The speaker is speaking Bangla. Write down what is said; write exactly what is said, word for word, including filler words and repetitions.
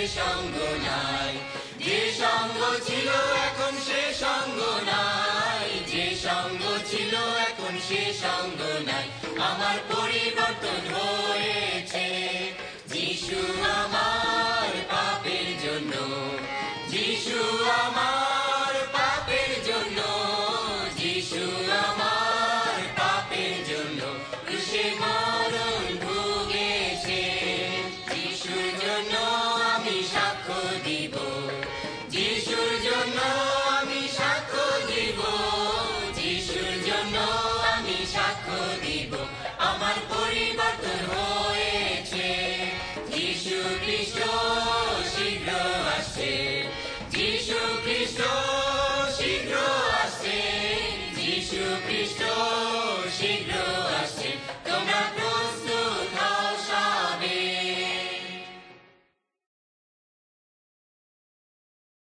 সঙ্গ নাই, যে সঙ্গ ছিল এখন সে সঙ্গ নাই, যে সঙ্গ ছিল এখন সে সঙ্গ নাই। আমার পরিবর্তন হয়েছে।